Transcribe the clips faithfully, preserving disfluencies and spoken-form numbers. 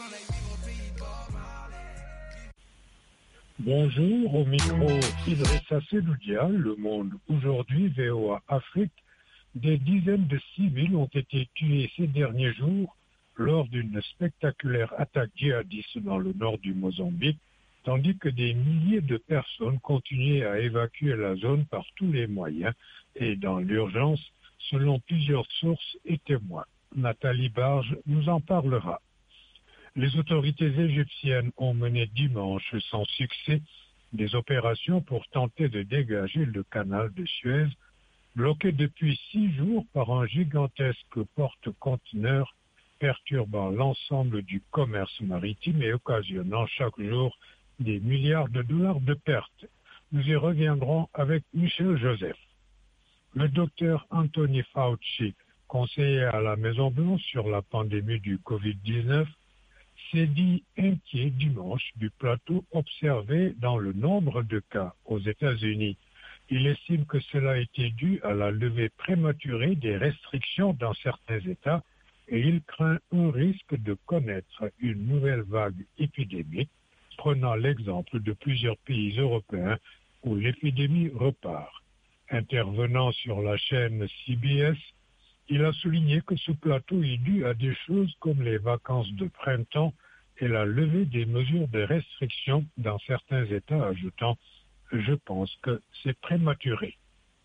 Bonjour, au micro Idrissa Seloudia, Le Monde aujourd'hui, V O A Afrique. Des dizaines de civils ont été tués ces derniers jours lors d'une spectaculaire attaque djihadiste dans le nord du Mozambique, tandis que des milliers de personnes continuaient à évacuer la zone par tous les moyens et dans l'urgence, selon plusieurs sources et témoins. Nathalie Barge nous en parlera. Les autorités égyptiennes ont mené dimanche sans succès des opérations pour tenter de dégager le canal de Suez, bloqué depuis six jours par un gigantesque porte-conteneurs perturbant l'ensemble du commerce maritime et occasionnant chaque jour des milliards de dollars de pertes. Nous y reviendrons avec Michel Joseph. Le docteur Anthony Fauci, conseiller à la Maison-Blanche sur la pandémie du covid dix-neuf, s'est dit inquiet dimanche du plateau observé dans le nombre de cas aux États-Unis. Il estime que cela a été dû à la levée prématurée des restrictions dans certains États et il craint un risque de connaître une nouvelle vague épidémique, prenant l'exemple de plusieurs pays européens où l'épidémie repart. Intervenant sur la chaîne C B S, il a souligné que ce plateau est dû à des choses comme les vacances de printemps et la levée des mesures de restriction dans certains États, ajoutant « Je pense que c'est prématuré ».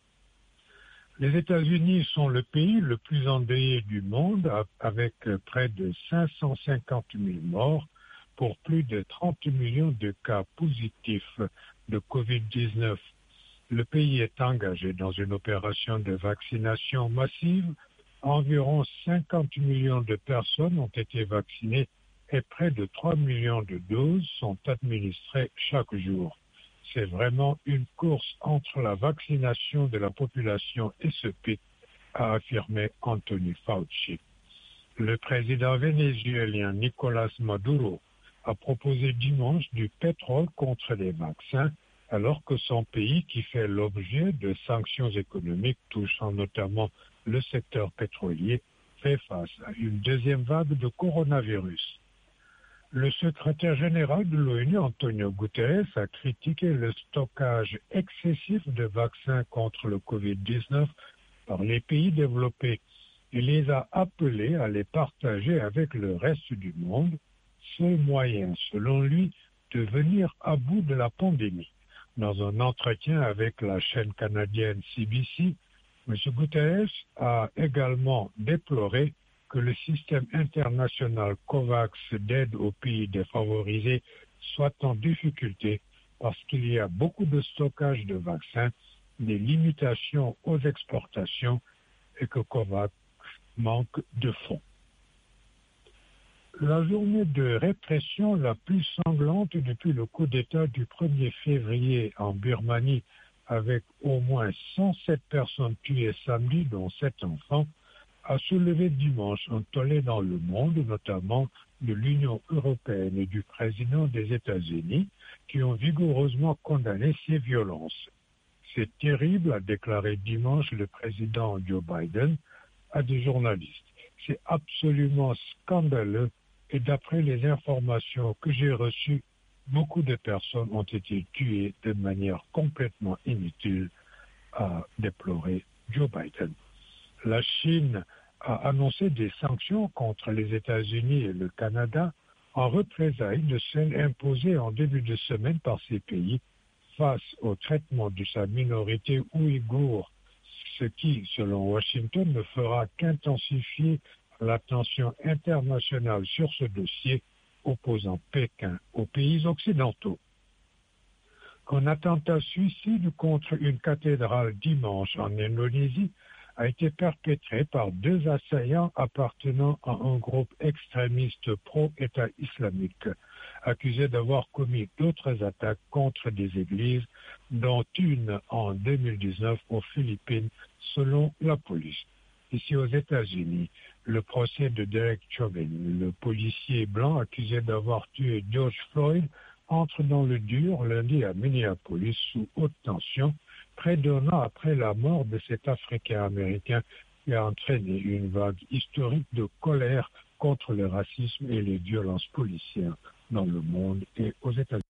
Les États-Unis sont le pays le plus endeuillé du monde, avec près de cinq cent cinquante mille morts pour plus de trente millions de cas positifs de covid dix-neuf. Le pays est engagé dans une opération de vaccination massive. Environ cinquante millions de personnes ont été vaccinées et près de trois millions de doses sont administrées chaque jour. C'est vraiment une course entre la vaccination de la population et ce pic, a affirmé Anthony Fauci. Le président vénézuélien Nicolás Maduro a proposé dimanche du pétrole contre les vaccins, alors que son pays, qui fait l'objet de sanctions économiques touchant notamment le secteur pétrolier, fait face à une deuxième vague de coronavirus. Le secrétaire général de l'ONU, Antonio Guterres, a critiqué le stockage excessif de vaccins contre le covid dix-neuf par les pays développés. Il les a appelés à les partager avec le reste du monde, seul moyen, selon lui, de venir à bout de la pandémie. Dans un entretien avec la chaîne canadienne C B C, M. Guterres a également déploré que le système international COVAX d'aide aux pays défavorisés soit en difficulté parce qu'il y a beaucoup de stockage de vaccins, des limitations aux exportations et que COVAX manque de fonds. La journée de répression la plus sanglante depuis le coup d'État du premier février en Birmanie, avec au moins cent sept personnes tuées samedi, dont sept enfants, a soulevé dimanche un tollé dans le monde, notamment de l'Union européenne et du président des États-Unis, qui ont vigoureusement condamné ces violences. C'est terrible, a déclaré dimanche le président Joe Biden à des journalistes. C'est absolument scandaleux et d'après les informations que j'ai reçues, beaucoup de personnes ont été tuées de manière complètement inutile, a déploré Joe Biden. La Chine a annoncé des sanctions contre les États-Unis et le Canada en représailles de celles imposées en début de semaine par ces pays face au traitement de sa minorité ouïghour, ce qui, selon Washington, ne fera qu'intensifier la tension internationale sur ce dossier opposant Pékin aux pays occidentaux. Un attentat suicide contre une cathédrale dimanche en Indonésie a été perpétré par deux assaillants appartenant à un groupe extrémiste pro-État islamique, accusés d'avoir commis d'autres attaques contre des églises, dont une en deux mille dix-neuf aux Philippines, selon la police. Ici aux États-Unis, le procès de Derek Chauvin, le policier blanc accusé d'avoir tué George Floyd, entre dans le dur lundi à Minneapolis sous haute tension, près d'un an après la mort de cet Africain-Américain qui a entraîné une vague historique de colère contre le racisme et les violences policières dans le monde et aux États-Unis.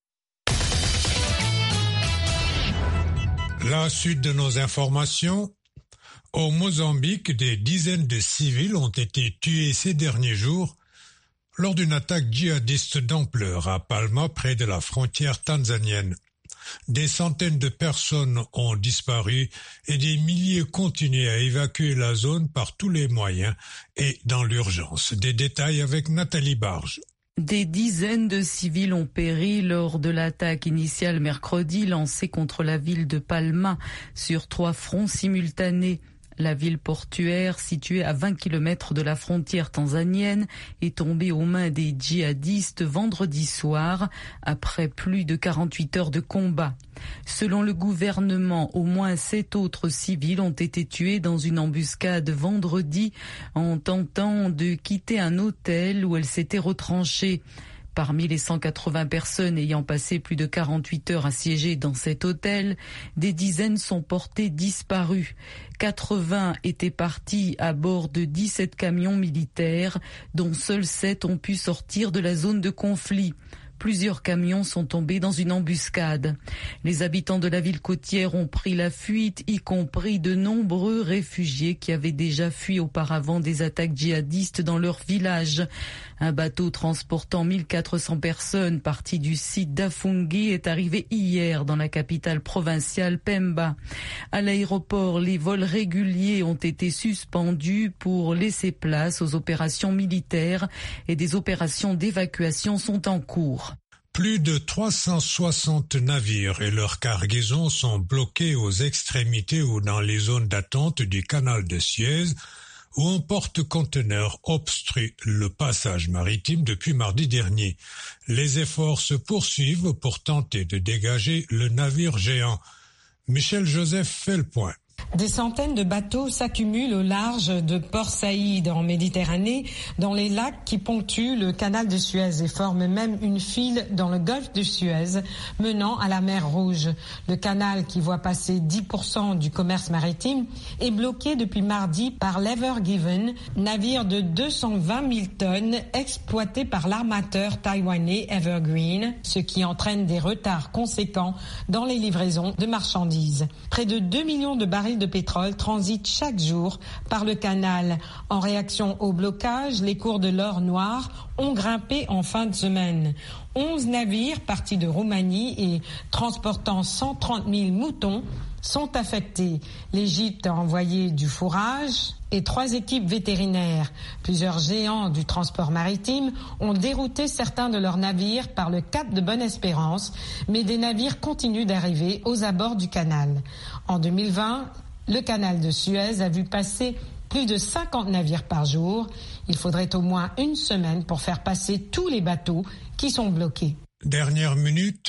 La suite de nos informations. Au Mozambique, des dizaines de civils ont été tués ces derniers jours lors d'une attaque djihadiste d'ampleur à Palma, près de la frontière tanzanienne. Des centaines de personnes ont disparu et des milliers continuent à évacuer la zone par tous les moyens et dans l'urgence. Des détails avec Nathalie Barge. Des dizaines de civils ont péri lors de l'attaque initiale mercredi lancée contre la ville de Palma sur trois fronts simultanés. La ville portuaire, située à vingt kilomètres de la frontière tanzanienne, est tombée aux mains des djihadistes vendredi soir, après plus de quarante-huit heures de combat. Selon le gouvernement, au moins sept autres civils ont été tués dans une embuscade vendredi en tentant de quitter un hôtel où elles s'étaient retranchées. Parmi les cent quatre-vingts personnes ayant passé plus de quarante-huit heures assiégées dans cet hôtel, des dizaines sont portées disparues. quatre-vingts étaient partis à bord de dix-sept camions militaires, dont seuls sept ont pu sortir de la zone de conflit. Plusieurs camions sont tombés dans une embuscade. Les habitants de la ville côtière ont pris la fuite, y compris de nombreux réfugiés qui avaient déjà fui auparavant des attaques djihadistes dans leur village. Un bateau transportant mille quatre cents personnes parti du site d'Afungi est arrivé hier dans la capitale provinciale Pemba. À l'aéroport, les vols réguliers ont été suspendus pour laisser place aux opérations militaires et des opérations d'évacuation sont en cours. Plus de trois cent soixante navires et leurs cargaisons sont bloqués aux extrémités ou dans les zones d'attente du canal de Suez, où un porte-conteneur obstrue le passage maritime depuis mardi dernier. Les efforts se poursuivent pour tenter de dégager le navire géant. Michel Joseph fait le point. Des centaines de bateaux s'accumulent au large de Port Saïd en Méditerranée, dans les lacs qui ponctuent le canal de Suez et forment même une file dans le golfe de Suez menant à la mer Rouge. Le canal, qui voit passer dix pour cent du commerce maritime, est bloqué depuis mardi par l'Ever Given, navire de deux cent vingt mille tonnes exploité par l'armateur taïwanais Evergreen, ce qui entraîne des retards conséquents dans les livraisons de marchandises. Près de deux millions de barils de pétrole transitent chaque jour par le canal. En réaction au blocage, les cours de l'or noir ont grimpé en fin de semaine. Onze navires partis de Roumanie et transportant cent trente mille moutons sont affectés. L'Égypte a envoyé du fourrage et trois équipes vétérinaires. Plusieurs géants du transport maritime ont dérouté certains de leurs navires par le cap de Bonne-Espérance, mais des navires continuent d'arriver aux abords du canal. En deux mille vingt, le canal de Suez a vu passer plus de cinquante navires par jour. Il faudrait au moins une semaine pour faire passer tous les bateaux qui sont bloqués. Dernière minute,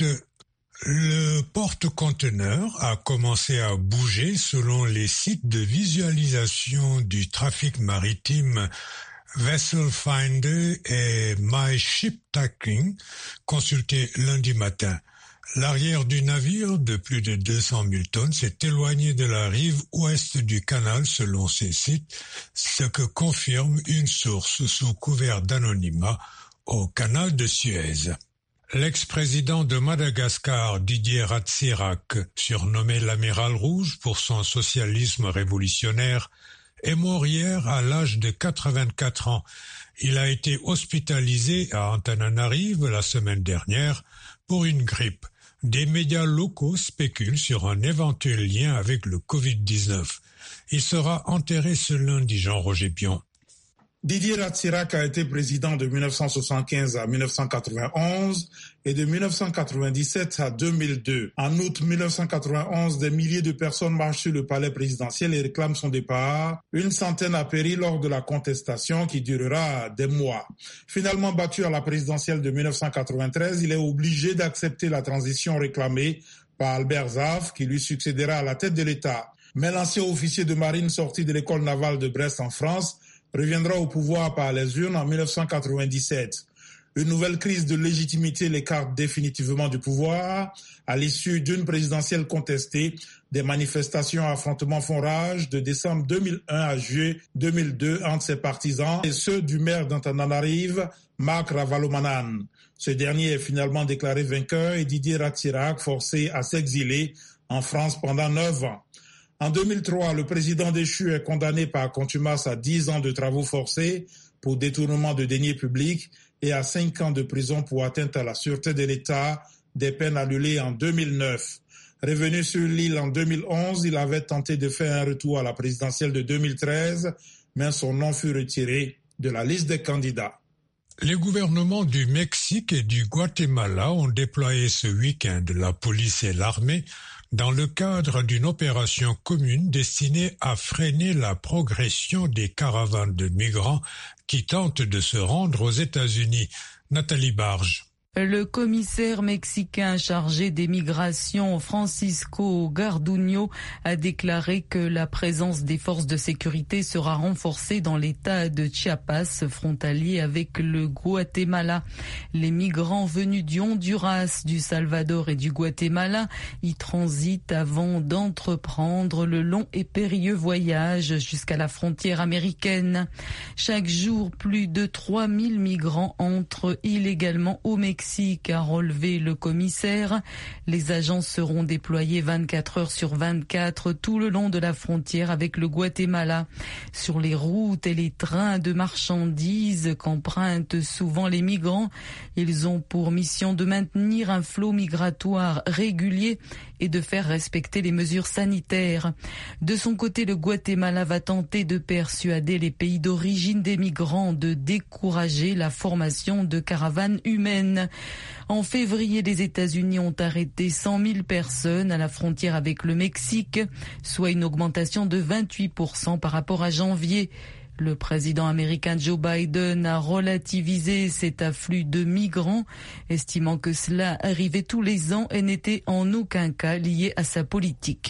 le porte-conteneur a commencé à bouger selon les sites de visualisation du trafic maritime Vessel Finder et My Ship Tracking, consultés lundi matin. L'arrière du navire, de plus de deux cent mille tonnes, s'est éloigné de la rive ouest du canal selon ces sites, ce que confirme une source sous couvert d'anonymat au canal de Suez. L'ex-président de Madagascar, Didier Ratsirac, surnommé l'Amiral Rouge pour son socialisme révolutionnaire, est mort hier à l'âge de quatre-vingt-quatre ans. Il a été hospitalisé à Antananarive la semaine dernière pour une grippe. Des médias locaux spéculent sur un éventuel lien avec le covid dix-neuf. Il sera enterré ce lundi, Jean-Roger Bion. Didier Ratsirac a été président de mille neuf cent soixante-quinze à mille neuf cent quatre-vingt-onze et de mille neuf cent quatre-vingt-dix-sept à deux mille deux. En août mille neuf cent quatre-vingt-onze, des milliers de personnes marchent sur le palais présidentiel et réclament son départ. Une centaine a péri lors de la contestation qui durera des mois. Finalement battu à la présidentielle de mille neuf cent quatre-vingt-treize, il est obligé d'accepter la transition réclamée par Albert Zaf, qui lui succédera à la tête de l'État. Mais l'ancien officier de marine sorti de l'école navale de Brest en France reviendra au pouvoir par les urnes en mille neuf cent quatre-vingt-dix-sept. Une nouvelle crise de légitimité l'écarte définitivement du pouvoir à l'issue d'une présidentielle contestée Des manifestations et affrontements font rage de décembre deux mille un à juillet deux mille deux entre ses partisans et ceux du maire d'Antananarive, Marc Ravalomanan. Ce dernier est finalement déclaré vainqueur et Didier Ratsirac forcé à s'exiler en France pendant neuf ans. En deux mille trois, le président déchu est condamné par contumace à dix ans de travaux forcés pour détournement de deniers publics et à cinq ans de prison pour atteinte à la sûreté de l'État, des peines annulées en deux mille neuf. Revenu sur l'île en deux mille onze, il avait tenté de faire un retour à la présidentielle de deux mille treize, mais son nom fut retiré de la liste des candidats. Les gouvernements du Mexique et du Guatemala ont déployé ce week-end la police et l'armée dans le cadre d'une opération commune destinée à freiner la progression des caravanes de migrants qui tentent de se rendre aux États-Unis. Nathalie Barge. Le commissaire mexicain chargé des migrations, Francisco Garduño, a déclaré que la présence des forces de sécurité sera renforcée dans l'état de Chiapas, frontalier avec le Guatemala. Les migrants venus du Honduras, du Salvador et du Guatemala y transitent avant d'entreprendre le long et périlleux voyage jusqu'à la frontière américaine. Chaque jour, plus de trois mille migrants entrent illégalement au Mexique, a relevé le commissaire. Les agents seront déployés vingt-quatre heures sur vingt-quatre tout le long de la frontière avec le Guatemala. Sur les routes et les trains de marchandises qu'empruntent souvent les migrants, ils ont pour mission de maintenir un flot migratoire régulier et de faire respecter les mesures sanitaires. De son côté, le Guatemala va tenter de persuader les pays d'origine des migrants de décourager la formation de caravanes humaines. En février, les États-Unis ont arrêté cent mille personnes à la frontière avec le Mexique, soit une augmentation de vingt-huit pour cent par rapport à janvier. Le président américain Joe Biden a relativisé cet afflux de migrants, estimant que cela arrivait tous les ans et n'était en aucun cas lié à sa politique.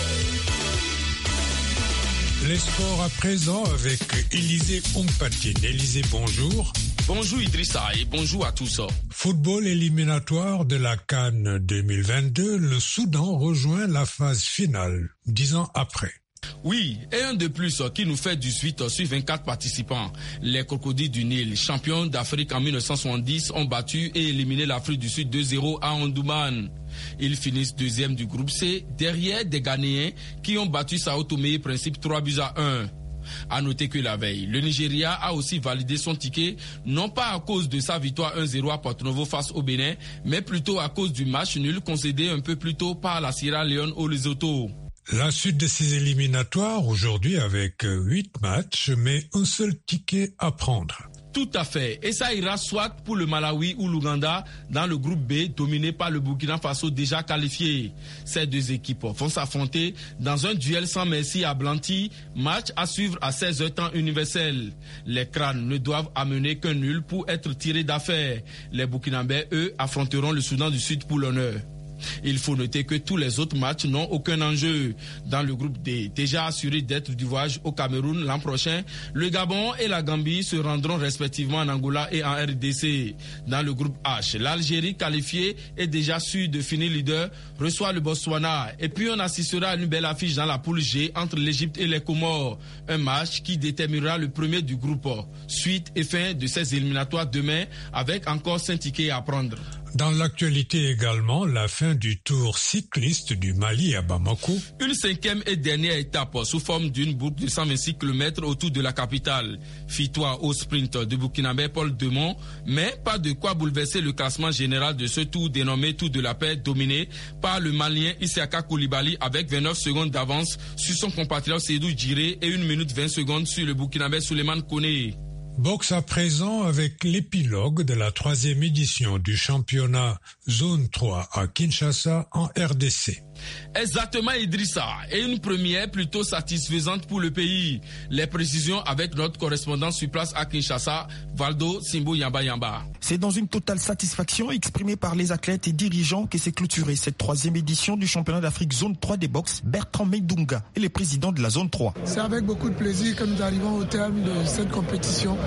Les sports à présent avec Élisée Ompatine. Élisée, bonjour. Bonjour Idrissa et bonjour à tous. Football éliminatoire de la CAN deux mille vingt-deux, le Soudan rejoint la phase finale, dix ans après. Oui, et un de plus qui nous fait dix-huit sur vingt-quatre participants. Les Crocodiles du Nil, champions d'Afrique en mille neuf cent soixante-dix, ont battu et éliminé l'Afrique du Sud deux zéro à Omdurman. Ils finissent deuxième du groupe C, derrière des Ghanéens qui ont battu Sao Tomé et Principe trois buts à un. À noter que la veille, le Nigeria a aussi validé son ticket, non pas à cause de sa victoire un zéro à Porto Novo face au Bénin, mais plutôt à cause du match nul concédé un peu plus tôt par la Sierra Leone au Lesotho. La suite de ces éliminatoires aujourd'hui avec huit matchs, mais un seul ticket à prendre. Tout à fait. Et ça ira soit pour le Malawi ou l'Ouganda dans le groupe B dominé par le Burkina Faso déjà qualifié. Ces deux équipes vont s'affronter dans un duel sans merci à Blanty, match à suivre à seize heures temps universel. Les crânes ne doivent amener qu'un nul pour être tirés d'affaire. Les Burkinabés, eux, affronteront le Soudan du Sud pour l'honneur. Il faut noter que tous les autres matchs n'ont aucun enjeu. Dans le groupe D, déjà assuré d'être du voyage au Cameroun l'an prochain, le Gabon et la Gambie se rendront respectivement en Angola et en R D C. Dans le groupe H, l'Algérie qualifiée et déjà sûre de finir leader reçoit le Botswana. Et puis on assistera à une belle affiche dans la poule G entre l'Égypte et les Comores. Un match qui déterminera le premier du groupe. Suite et fin de ces éliminatoires demain avec encore cinq tickets à prendre. Dans l'actualité également, la fin du tour cycliste du Mali à Bamako. Une cinquième et dernière étape sous forme d'une boucle de cent vingt-six kilomètres autour de la capitale. Victoire au sprint de Burkinabé Paul Demont, mais pas de quoi bouleverser le classement général de ce tour dénommé Tour de la paix dominé par le Malien Isiaka Koulibaly avec vingt-neuf secondes d'avance sur son compatriote Seydou Djiré et une minute vingt secondes sur le Burkinabé Souleymane Koné. Boxe à présent avec l'épilogue de la troisième édition du championnat Zone trois à Kinshasa en R D C. Exactement Idrissa, et une première plutôt satisfaisante pour le pays. Les précisions avec notre correspondant sur place à Kinshasa, Valdo Simbo Yamba Yamba. C'est dans une totale satisfaction exprimée par les athlètes et dirigeants que s'est clôturée cette troisième édition du championnat d'Afrique Zone trois des boxe. Bertrand Meidunga est le président de la Zone trois. C'est avec beaucoup de plaisir que nous arrivons au terme de cette compétition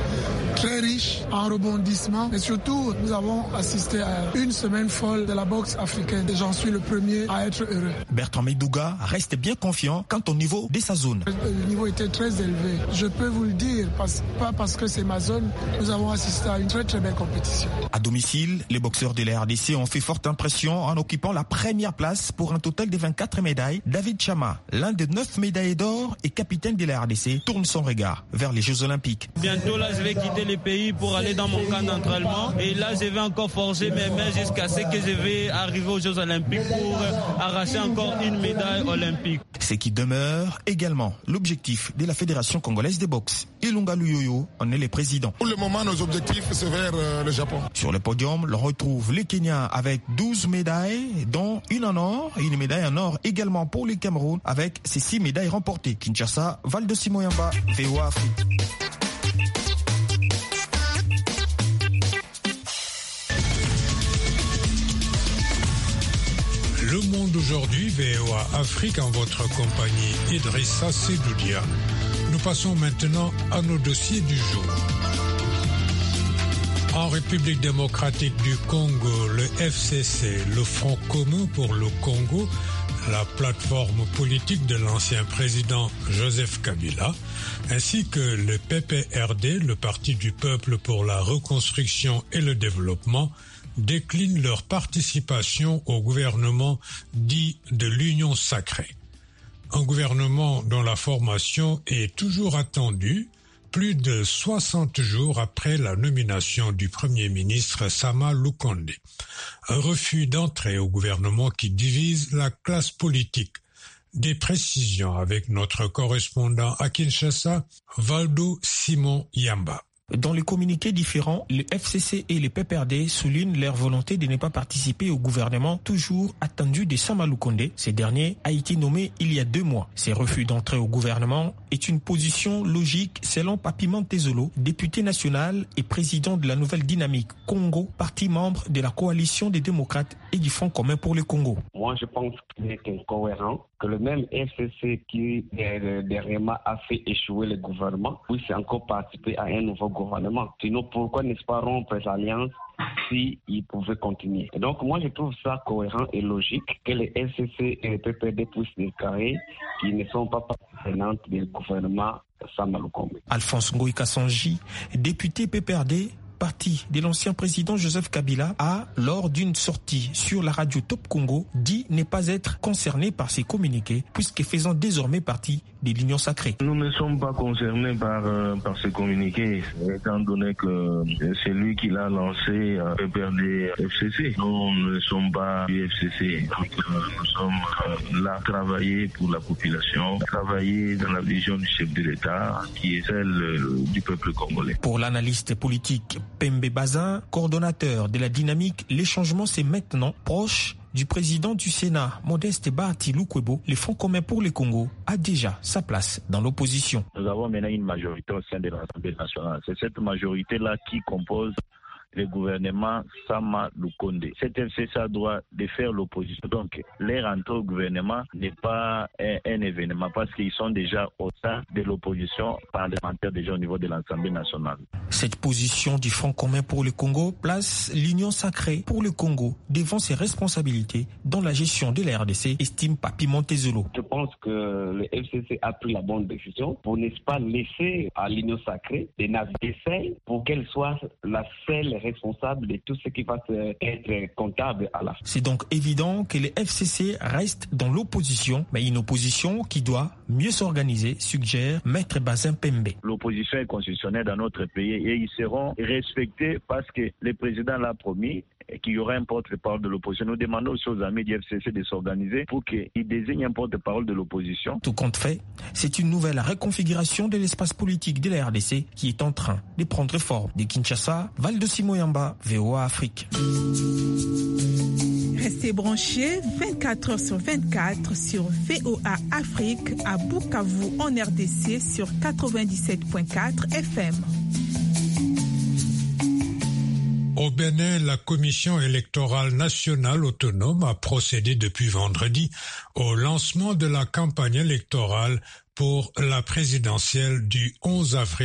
très riche en rebondissements et surtout nous avons assisté à une semaine folle de la boxe africaine et j'en suis le premier à être heureux. Bertrand Maïdouga reste bien confiant quant au niveau de sa zone. Le niveau était très élevé. Je peux vous le dire, parce, pas parce que c'est ma zone, nous avons assisté à une très très belle compétition. À domicile, les boxeurs de la R D C ont fait forte impression en occupant la première place pour un total de vingt-quatre médailles. David Chama, l'un des neuf médaillés d'or et capitaine de la R D C, tourne son regard vers les Jeux Olympiques. Bientôt là, je vais quitter le pays pour aller dans mon camp d'entraînement et là, je vais encore forcer mes mains jusqu'à ce que je vais arriver aux Jeux Olympiques pour arracher encore une médaille olympique. Ce qui demeure également l'objectif de la Fédération congolaise de boxe. Ilunga Luyoyo en est le président. Pour le moment, nos objectifs, c'est vers euh, le Japon. Sur le podium, l'on retrouve les Kenyans avec douze médailles, dont une en or et une médaille en or également pour le Cameroun avec ses six médailles remportées. Kinshasa, Val de Simoyamba, V O A Afrique. Le Monde aujourd'hui, V O A Afrique, en votre compagnie, Idrissa Sedoudia. Nous passons maintenant à nos dossiers du jour. En République démocratique du Congo, le F C C, le Front commun pour le Congo, la plateforme politique de l'ancien président Joseph Kabila, ainsi que le P P R D, le Parti du peuple pour la reconstruction et le développement, déclinent leur participation au gouvernement dit de l'Union sacrée. Un gouvernement dont la formation est toujours attendue, plus de soixante jours après la nomination du Premier ministre Sama Lukonde. Un refus d'entrée au gouvernement qui divise la classe politique. Des précisions avec notre correspondant à Kinshasa, Valdo Simon Yamba. Dans les communiqués différents, le F C C et le P P R D soulignent leur volonté de ne pas participer au gouvernement toujours attendu de Sama Lukonde. Ce dernier a été nommé il y a deux mois. Ces refus d'entrer au gouvernement est une position logique selon Papi Mantezolo, député national et président de la Nouvelle Dynamique Congo, parti membre de la coalition des démocrates et du Front commun pour le Congo. Moi, je pense qu'il est incohérent que le même F C C qui dernièrement a fait échouer le gouvernement puisse encore participer à un nouveau gouvernement. Sinon, pourquoi n'est-ce pas rompre les alliances s'ils pouvaient continuer? Et donc, moi, je trouve ça cohérent et logique que les F C C et les P P R D puissent déclarer qu'ils ne sont pas partisans du gouvernement Sama Lukonde. Alphonse Ngoï Kassanji, député P P R D, parti de l'ancien président Joseph Kabila, a, lors d'une sortie sur la radio Top Congo, dit ne pas être concerné par ces communiqués, puisque faisant désormais partie de l'Union sacrée. Nous ne sommes pas concernés par, euh, par ces communiqués, étant donné que c'est lui qui l'a lancé, euh, P P R D F C C. Nous ne sommes pas du F C C. Donc, euh, nous sommes euh, là travailler pour la population, travailler dans la vision du chef de l'État, qui est celle euh, du peuple congolais. Pour l'analyste politique Pembe Bazin, coordonnateur de la dynamique, les changements c'est maintenant proche du président du Sénat, Modeste Bahati Lukwebo. Le Front commun pour le Congo a déjà sa place dans l'opposition. Nous avons maintenant une majorité au sein de l'Assemblée nationale. C'est cette majorité-là qui compose le gouvernement Sama Lukonde. Cette F C C a droit de faire l'opposition. Donc, leur entrée au gouvernement n'est pas un, un événement parce qu'ils sont déjà au sein de l'opposition parlementaire déjà au niveau de l'Assemblée nationale. Cette position du Front commun pour le Congo place l'Union sacrée pour le Congo devant ses responsabilités dans la gestion de la R D C, estime Papi Montezolo. Je pense que le F C C a pris la bonne décision pour ne pas laisser à l'Union sacrée de naviguer seule pour qu'elle soit la seule responsable de tout ce qui va être comptable à la fin. C'est donc évident que le F C C reste dans l'opposition, mais une opposition qui doit mieux s'organiser, suggère Maître Bazin Pembe. L'opposition est constitutionnelle dans notre pays et ils seront respectés parce que le président l'a promis et qu'il y aura un porte-parole de l'opposition. Nous demandons aussi aux amis du F C C de s'organiser pour qu'ils désignent un porte-parole de l'opposition. Tout compte fait, c'est une nouvelle reconfiguration de l'espace politique de la R D C qui est en train de prendre forme. De Kinshasa, Val de Simoyamba, V O A Afrique. Restez branchés vingt-quatre heures sur vingt-quatre sur V O A Afrique à Bukavu en R D C sur quatre-vingt-dix-sept virgule quatre F M. Au Bénin, la Commission électorale nationale autonome a procédé depuis vendredi au lancement de la campagne électorale pour la présidentielle du onze avril.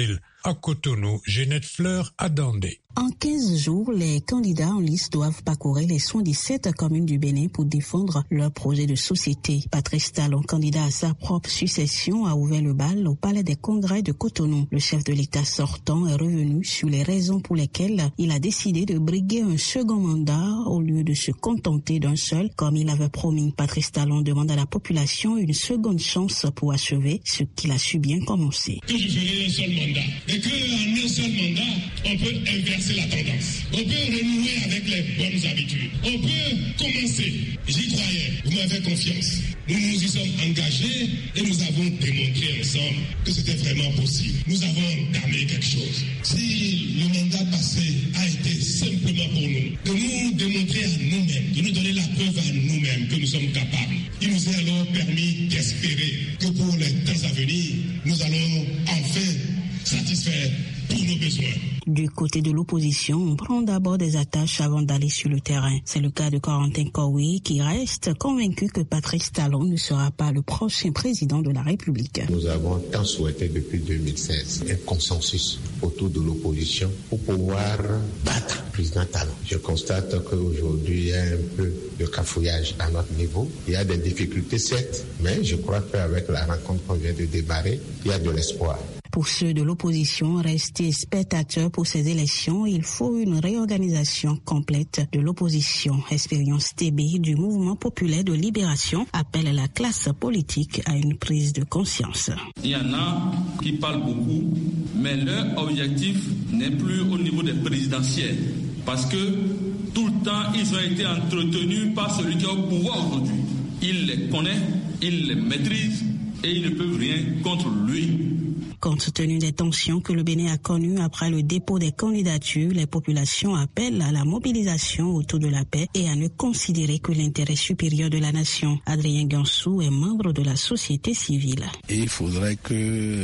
à Cotonou. Jeannette Fleur à Dandé. En quinze jours, les candidats en liste doivent parcourir les soixante-dix-sept communes du Bénin pour défendre leur projet de société. Patrice Talon, candidat à sa propre succession, a ouvert le bal au Palais des Congrès de Cotonou. Le chef de l'État sortant est revenu sur les raisons pour lesquelles il a décidé de briguer un second mandat au lieu de se contenter d'un seul, comme il avait promis. Patrice Talon demande à la population une seconde chance pour achever ce qu'il a su bien commencer. Que je ferai un seul mandat et qu'en un seul mandat, on peut inverser la tendance. On peut renouer avec les bonnes habitudes. On peut commencer. J'y croyais. Vous m'avez confiance. Nous nous y sommes engagés et nous avons démontré ensemble que c'était vraiment possible. Nous avons entamé quelque chose. Si le mandat passé a été simplement pour nous, de nous démontrer à nous-mêmes, de nous donner la preuve à nous-mêmes que nous sommes capables, il nous est alors permis d'espérer que pour les temps à venir, nous allons enfin satisfaire tous nos besoins. Du côté de l'opposition, on prend d'abord des attaches avant d'aller sur le terrain. C'est le cas de Corentin Kowi qui reste convaincu que Patrice Talon ne sera pas le prochain président de la République. Nous avons tant souhaité depuis deux mille seize un consensus autour de l'opposition pour pouvoir battre le président Talon. Je constate qu'aujourd'hui il y a un peu de cafouillage à notre niveau. Il y a des difficultés certes, mais je crois qu'avec la rencontre qu'on vient de démarrer, il y a de l'espoir. Pour ceux de l'opposition restés spectateurs pour ces élections, il faut une réorganisation complète de l'opposition. Expérience T B du Mouvement populaire de libération appelle la classe politique à une prise de conscience. Il y en a qui parlent beaucoup, mais leur objectif n'est plus au niveau des présidentielles. Parce que tout le temps, ils ont été entretenus par celui qui est au pouvoir aujourd'hui. Il les connaît, il les maîtrise et ils ne peuvent rien contre lui. Compte tenu des tensions que le Bénin a connues après le dépôt des candidatures, les populations appellent à la mobilisation autour de la paix et à ne considérer que l'intérêt supérieur de la nation. Adrien Gansou est membre de la société civile. Et il faudrait que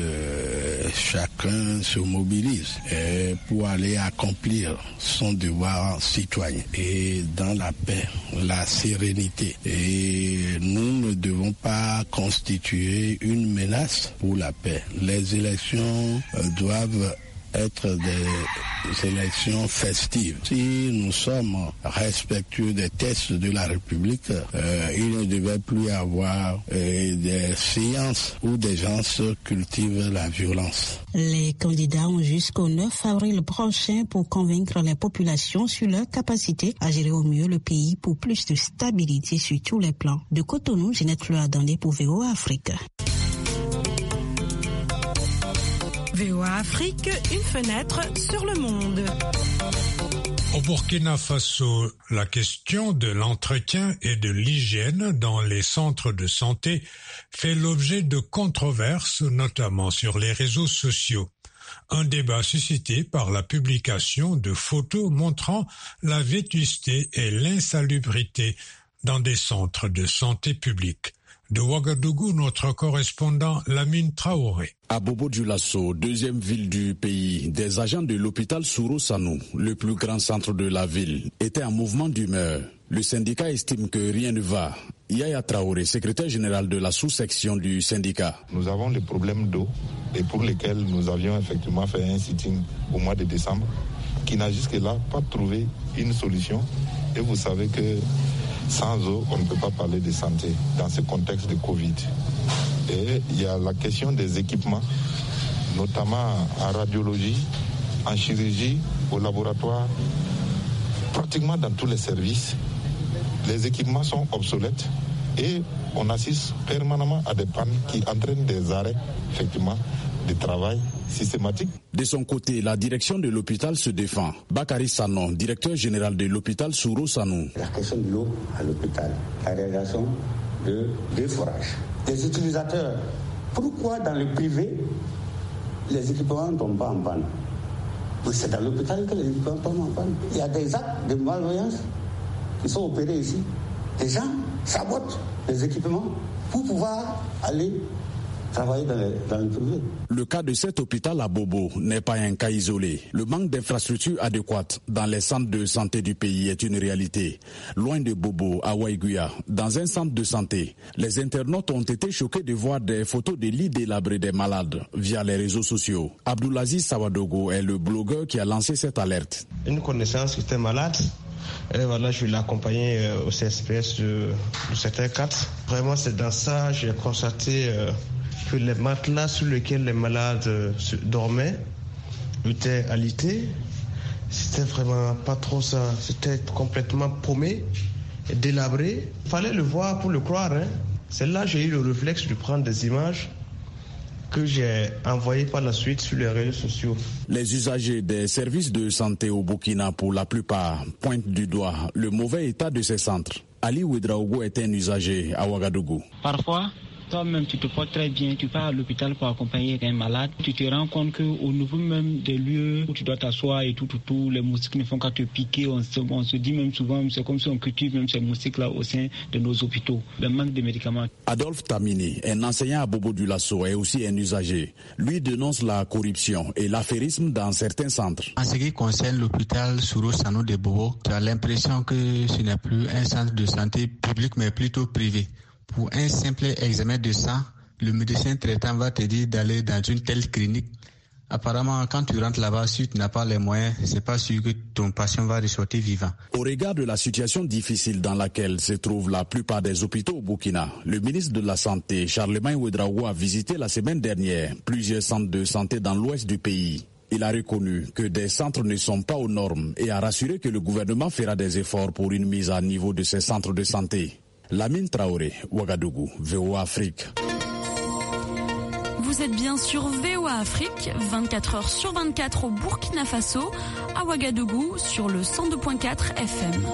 euh, chacun se mobilise euh, pour aller accomplir son devoir citoyen et dans la paix, la sérénité. Et nous ne devons pas constituer une menace pour la paix. Les élections euh, doivent être des élections festives. Si nous sommes respectueux des textes de la République, euh, il ne devait plus y avoir euh, des séances où des gens se cultivent la violence. Les candidats ont jusqu'au neuf avril prochain pour convaincre les populations sur leur capacité à gérer au mieux le pays pour plus de stabilité sur tous les plans. De Cotonou, Jeannette Fleur Dandé pour V O A Afrique. V O A Afrique, une fenêtre sur le monde. Au Burkina Faso, la question de l'entretien et de l'hygiène dans les centres de santé fait l'objet de controverses, notamment sur les réseaux sociaux. Un débat suscité par la publication de photos montrant la vétusté et l'insalubrité dans des centres de santé publics. De Ouagadougou, notre correspondant Lamine Traoré. À Bobo-Dioulasso, deuxième ville du pays, des agents de l'hôpital Souro-Sanou, le plus grand centre de la ville, étaient en mouvement d'humeur. Le syndicat estime que rien ne va. Yaya Traoré, secrétaire général de la sous-section du syndicat. Nous avons des problèmes d'eau et pour lesquels nous avions effectivement fait un sitting au mois de décembre qui n'a jusque-là pas trouvé une solution. Et vous savez que sans eau, on ne peut pas parler de santé dans ce contexte de Covid. Et il y a la question des équipements, notamment en radiologie, en chirurgie, au laboratoire, pratiquement dans tous les services. Les équipements sont obsolètes et on assiste permanemment à des pannes qui entraînent des arrêts, effectivement, de travail systématique. De son côté, la direction de l'hôpital se défend. Bakary Sanon, directeur général de l'hôpital Souro-Sanou. La question de l'eau à l'hôpital, la réalisation de des forages, des utilisateurs. Pourquoi dans le privé, les équipements ne tombent pas en panne? C'est dans l'hôpital que les équipements tombent en panne. Il y a des actes de malveillance qui sont opérés ici. Les gens sabotent les équipements pour pouvoir aller travailler dans le, dans le privé. Le cas de cet hôpital à Bobo n'est pas un cas isolé. Le manque d'infrastructures adéquates dans les centres de santé du pays est une réalité. Loin de Bobo, à Waiguya, dans un centre de santé, les internautes ont été choqués de voir des photos de lits délabrés des malades via les réseaux sociaux. Abdoulaziz Sawadogo est le blogueur qui a lancé cette alerte. Une connaissance qui était malade. Et voilà, je l'ai accompagné au C S P S de, de certains cas. Vraiment, c'est dans ça que j'ai constaté euh, que les matelas sur lesquels les malades euh, dormaient étaient alités. C'était vraiment pas trop ça. C'était complètement paumé et délabré. Il fallait le voir pour le croire. Hein. C'est là que j'ai eu le réflexe de prendre des images que j'ai envoyé par la suite sur les réseaux sociaux. Les usagers des services de santé au Burkina, pour la plupart, pointent du doigt le mauvais état de ces centres. Ali Ouedraogo est un usager à Ouagadougou. Parfois, toi-même, tu te portes très bien, tu pars à l'hôpital pour accompagner un malade. Tu te rends compte qu'au niveau même des lieux où tu dois t'asseoir et tout, tout, tout, les moustiques ne font qu'à te piquer. On se, on se dit même souvent, c'est comme si on cultive même ces moustiques-là au sein de nos hôpitaux. Le manque de médicaments. Adolphe Tamini, un enseignant à Bobo du Lasso, est aussi un usager. Lui dénonce la corruption et l'affairisme dans certains centres. En ce qui concerne l'hôpital Souro Sano de Bobo, tu as l'impression que ce n'est plus un centre de santé public, mais plutôt privé. Pour un simple examen de sang, le médecin traitant va te dire d'aller dans une telle clinique. Apparemment, quand tu rentres là-bas, si tu n'as pas les moyens, c'est pas sûr que ton patient va ressortir vivant. Au regard de la situation difficile dans laquelle se trouvent la plupart des hôpitaux au Burkina, le ministre de la Santé, Charlemagne Ouedraogo, a visité la semaine dernière plusieurs centres de santé dans l'ouest du pays. Il a reconnu que des centres ne sont pas aux normes et a rassuré que le gouvernement fera des efforts pour une mise à niveau de ces centres de santé. Lamine Traoré, Ouagadougou, V O A Afrique. Vous êtes bien sur V O A Afrique, vingt-quatre heures sur vingt-quatre au Burkina Faso, à Ouagadougou sur le cent deux virgule quatre F M.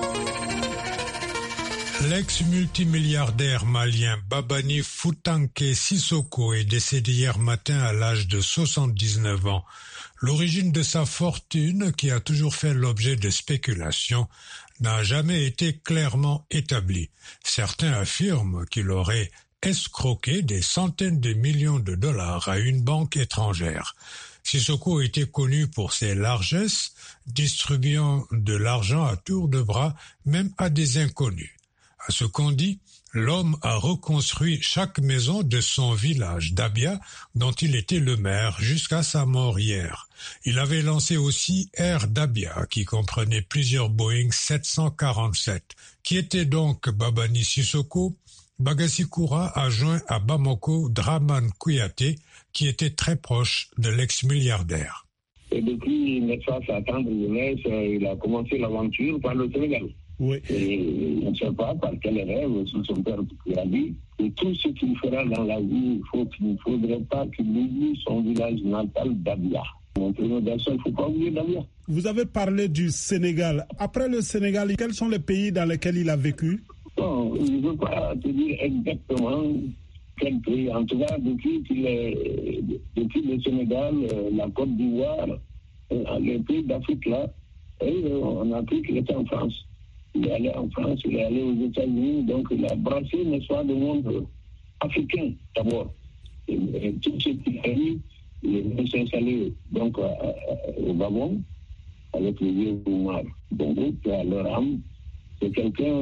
L'ex-multimilliardaire malien Babani Foutanké Sissoko est décédé hier matin à l'âge de soixante-dix-neuf ans. L'origine de sa fortune, qui a toujours fait l'objet de spéculations, n'a jamais été clairement établie. Certains affirment qu'il aurait escroqué des centaines de millions de dollars à une banque étrangère. Sissoko était connu pour ses largesses, distribuant de l'argent à tour de bras, même à des inconnus. À ce qu'on dit, l'homme a reconstruit chaque maison de son village d'Abia, dont il était le maire, jusqu'à sa mort hier. Il avait lancé aussi Air d'Abia, qui comprenait plusieurs Boeing sept cent quarante-sept. Qui était donc Babani Sissoko? Bagassi-Koura a joint à Bamako Dramane Kouyaté, qui était très proche de l'ex-milliardaire. Et depuis mille neuf cent soixante, il a commencé l'aventure par le Sénégal. Oui. Et je ne sais pas par quel rêve, sous son père qui a dit, et tout ce qu'il fera dans la vie, il faut, il ne faudrait pas qu'il oublie son village natal d'Abia. Mon premier garçon, il ne faut pas oublier d'Abia. Vous avez parlé du Sénégal. Après le Sénégal, quels sont les pays dans lesquels il a vécu? Bon, je ne veux pas te dire exactement quel pays. En tout cas, depuis, qu'il est, depuis le Sénégal, la Côte d'Ivoire, les pays d'Afrique là, et on a appris qu'il était en France. Il est allé en France, il est allé aux États-Unis, donc il a brassé, n'est-ce pas, le monde africain d'abord. Et, et tout ce qu'il a eu, il est s'installer donc à, à, au Gabon avec le vieux Oumar Bongo, qui a leur âme. C'est quelqu'un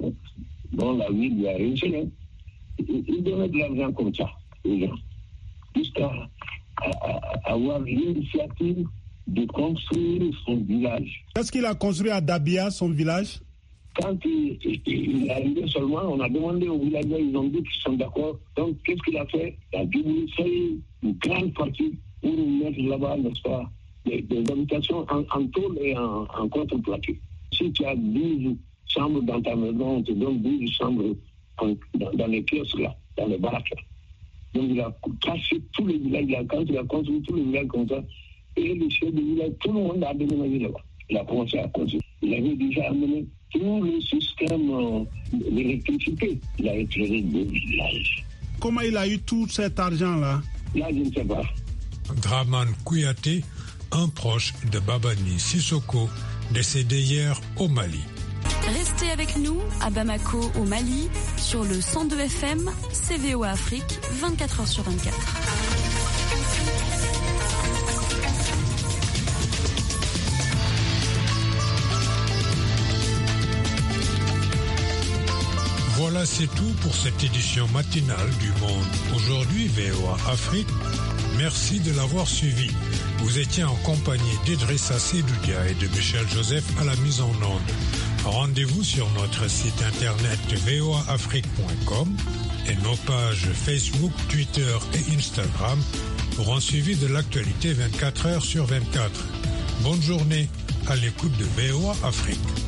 dont la vie lui a réussi. Hein. Il, il donnait de l'argent comme ça aux gens, jusqu'à à, à, avoir l'initiative de construire son village. Qu'est-ce qu'il a construit à Dabia, son village? Quand il, il, il est arrivé seulement, on a demandé aux villageois, ils ont dit qu'ils sont d'accord. Donc, qu'est-ce qu'il a fait? Il a diminué une grande partie pour mettre là-bas, n'est-ce pas, des, des habitations en, en tôle et en, en contreplaqué. Si tu as douze chambres dans ta maison, on te donne douze chambres en, dans, dans les kiosques là, dans les baraques là. Donc, il a cassé tous les villages là. Quand il a construit tous les villages comme ça, et les chefs de village, tout le monde a déménagé là-bas. Il a commencé à construire. Il avait déjà amené tout le système euh, d'électricité. Il a éclairé deux villages. Comment il a eu tout cet argent-là? Là, je ne sais pas. Dramane Kouyaté, un proche de Babani Sissoko, décédé hier au Mali. Restez avec nous à Bamako au Mali sur le cent deux F M, C V O A Afrique, vingt-quatre heures sur vingt-quatre. Voilà, c'est tout pour cette édition matinale du Monde. Aujourd'hui, V O A Afrique, merci de l'avoir suivi. Vous étiez en compagnie d'Idrissa Sedoudia et de Michel Joseph à la mise en onde. Rendez-vous sur notre site internet v o a afrique point com et nos pages Facebook, Twitter et Instagram pour un suivi de l'actualité vingt-quatre heures sur vingt-quatre. Bonne journée à l'écoute de V O A Afrique.